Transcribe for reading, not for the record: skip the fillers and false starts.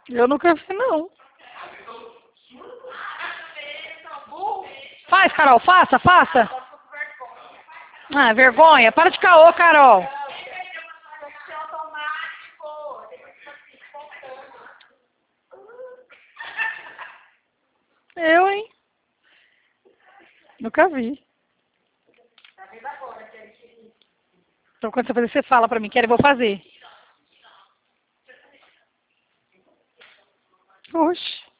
Eu nunca vi, não. Faz, Carol, faça, faça. Ah, vergonha. Para de caô, Carol. Eu, hein? Nunca vi. Então, quando você fazer, você fala pra mim. Quero, eu vou fazer. Oxe.